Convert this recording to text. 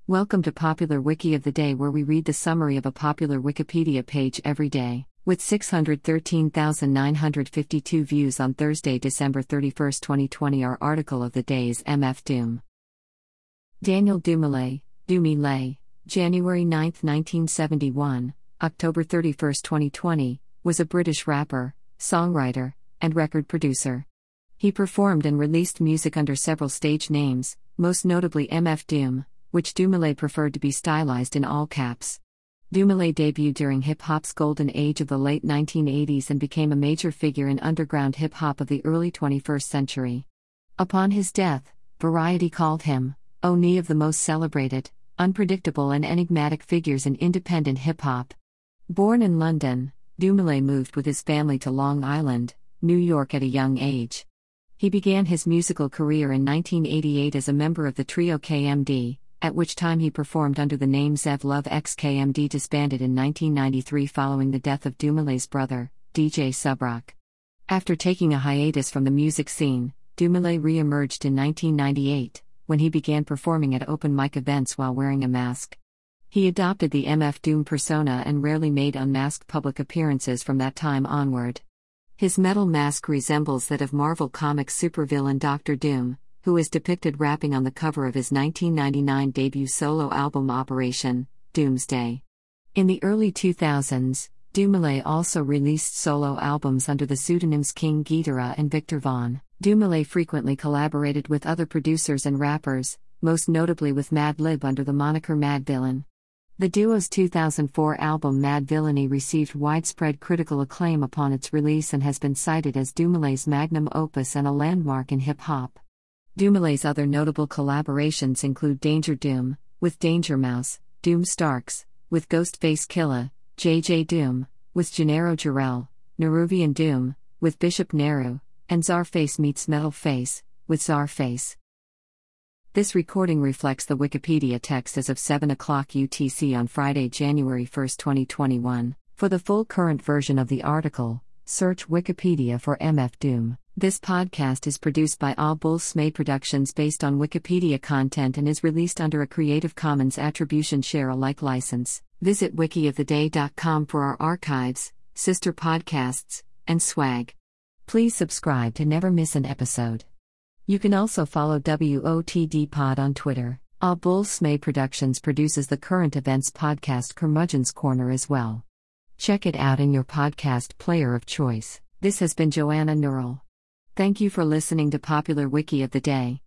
Welcome to Popular Wiki of the Day, where we read the summary of a popular Wikipedia page every day. With 613,952 views on Thursday, December 31, 2020, our article of the day is MF Doom. Daniel Dumile, Dumile, January 9, 1971, October 31, 2020, was a British rapper, songwriter, and record producer. He performed and released music under several stage names, most notably MF Doom, which Dumile preferred to be stylized in all caps. Dumile debuted during hip-hop's golden age of the late 1980s and became a major figure in underground hip-hop of the early 21st century. Upon his death, Variety called him one of the most celebrated, unpredictable and enigmatic figures in independent hip-hop. Born in London, Dumile moved with his family to Long Island, New York at a young age. He began his musical career in 1988 as a member of the trio KMD, at which time he performed under the name Zev Love X. KMD disbanded in 1993 following the death of Dumile's brother, DJ Subrock. After taking a hiatus from the music scene, Dumile re-emerged in 1998, when he began performing at open mic events while wearing a mask. He adopted the MF Doom persona and rarely made unmasked public appearances from that time onward. His metal mask resembles that of Marvel Comics supervillain Dr. Doom, who is depicted rapping on the cover of his 1999 debut solo album Operation Doomsday. In the early 2000s, Dumile also released solo albums under the pseudonyms King Ghidorah and Victor Vaughn. Dumile frequently collaborated with other producers and rappers, most notably with Madlib under the moniker Madvillain. The duo's 2004 album Madvillainy received widespread critical acclaim upon its release and has been cited as Dumile's magnum opus and a landmark in hip-hop. Dumile's other notable collaborations include Danger Doom, with Danger Mouse, Doom Starks, with Ghostface Killah, JJ Doom, with Gennaro Jarrell, Neruvian Doom, with Bishop Nehru, and Czarface meets Metal Face, with Czarface. This recording reflects the Wikipedia text as of 7 o'clock UTC on Friday, January 1, 2021. For the full current version of the article, search Wikipedia for MF Doom. This podcast is produced by All Bulls Smay Productions based on Wikipedia content and is released under a Creative Commons Attribution Share Alike license. Visit wikioftheday.com for our archives, sister podcasts, and swag. Please subscribe to never miss an episode. You can also follow WOTD Pod on Twitter. All Bulls Smay Productions produces the current events podcast Curmudgeon's Corner as well. Check it out in your podcast player of choice. This has been Joanna Neural. Thank you for listening to Popular Wiki of the Day.